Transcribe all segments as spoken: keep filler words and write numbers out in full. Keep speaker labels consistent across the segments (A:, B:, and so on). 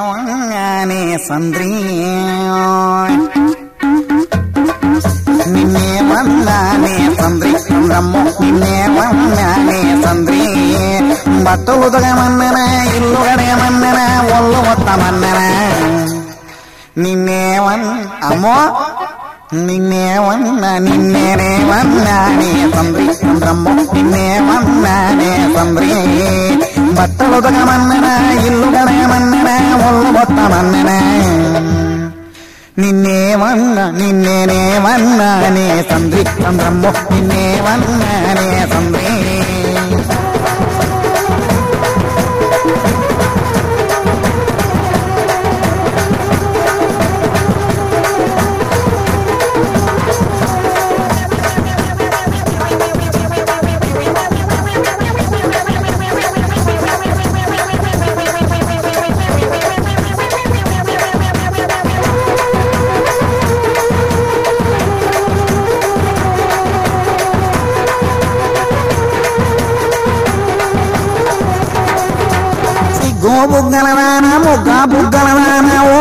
A: వన్నానే సంద్రీ నిన్నే వన్నానే సంద్రీ రమ్ము నిన్నే వన్నానే సంద్రీ బట్టలు ఉదగమన్ననా ఇల్లు గడగమన్ననా ఒళ్ళు మొత్తమన్ననా నిన్నే వన్ అమ్మో నిన్నే వన్నా నిన్నేనే వన్నానే సంద్రీ రమ్ము నిన్నే వన్నానే సంద్రీ బట్టలు ఉదగమన్ననా ఇల్లు గడగమన్ననా ఒళ్ళు మొత్తమన్ననా నిన్నే వన్నా నిన్నేనే వన్నానే సంద్రీ రమ్ము నిన్నే వన్నానే సంద్రీ గో బుగ్గలవాన మొగ్గ బుగ్గలవాన ఓ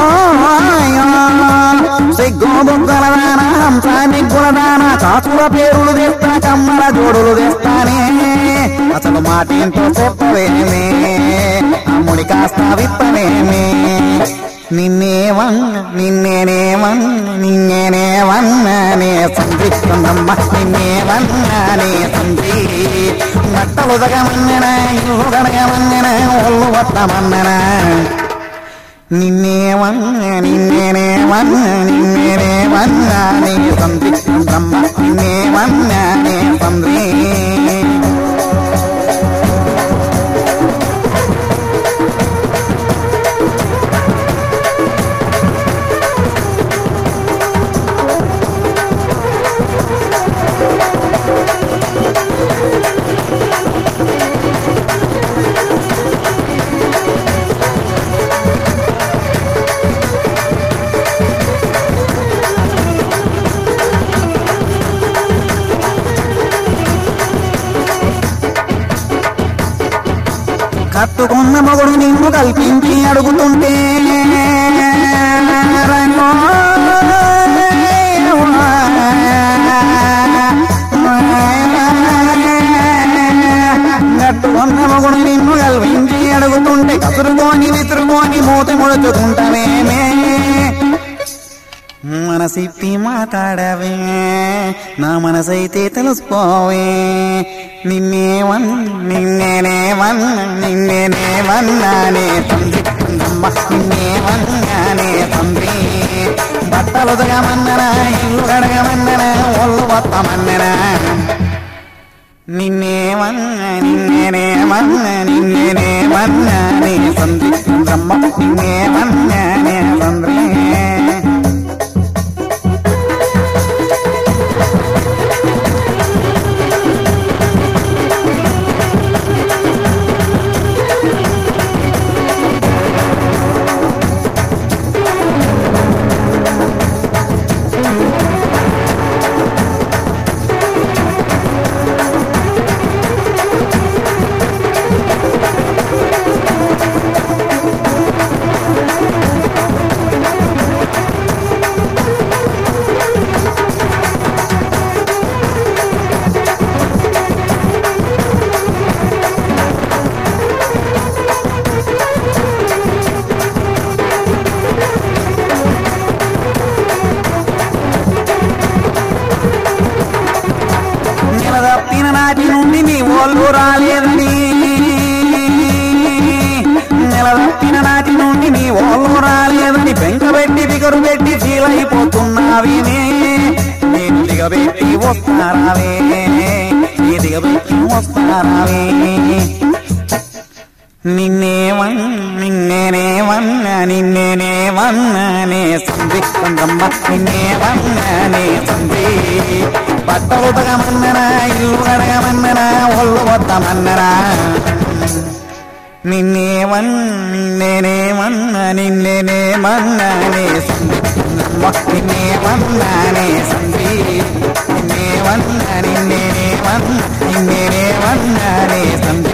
A: సిగ్గో బుగ్గలవాన హంసాని గుణదాన చాచుల పేరులు తెస్తా కమ్మల జోడులు తెస్తానే అసలు మాటేంటో చెప్పవేమే అమ్ముడి కాస్త విప్పవేమే నిన్నే వన్న నిన్నేనే వన్న నిన్నేనే వన్నానే సంద్రీ కొందమ్మ నిన్నే వన్నానే సంద్రీ బట్టలు ఉదగమన్ననా ఇల్లు గడగమన్ననా ఒళ్ళు వత్తమన్ననా నిన్నే వన్న నిన్నేనే వన్న నిన్నేనే వన్నానే సంద్రీ కొందమ్మ నిన్నే వన్నానే సంద్రీ కట్టుకున్న మొగుడు నిన్ను కల్పించి అడుగుతుంటే కట్టుకున్న మొగుడు నిన్ను కల్పించి అడుగుతుంటే కసురుకోని విసురుకోని మూత ముడుచుకుంటావేమే మనసిప్పి మాట్లాడవే నా మనసైతే తెలుసుకోవే నిన్నే వన్ నిన్నేనే వన్ నిన్నేనే వన్నానే తండ్రి అమ్మ నిన్నే వన్నానే తండ్రి బట్టలు ఉదగమన్ననా ఇల్లు గడగమన్ననా ఒళ్ళు వత్తమన్ననా నిన్నే వన్న నిన్నేనే వన్న నిన్నేనే వన్నానే తండ్రి అమ్మ నిన్నే వన్నానే తండ్రి నాటి నుండి నీ ఓళ్ళు రాలేదని నెలదప్పిన నాటి నుండి నీ ఓళ్ళు రాలేదని బెంకబెట్టి బిగరు పెట్టి చీలైపోతున్నావినే నేను దిగబెట్టి వస్తారావే నీ దిగబెట్టి వస్తారావే నిన్నే వన్ నిన్నేనే వన్న నిన్నేనే వన్నానే సంద్రీ కొందమ్మ నిన్నే వన్నానే సంద్రీ బట్టలు ఉతగమన్ననా ఇల్లు గడగమన్ననా ఒళ్ళు వత్తమన్ననా నిన్నే వన్ నిన్నేనే వన్న నిన్నేనే వన్నానే సంద్రీ కొందమ్మ నిన్నే వన్నానే సంద్రీ నిన్నే వన్న నిన్నేనే వన్న నిన్నేనే వన్నానే సంద్రీ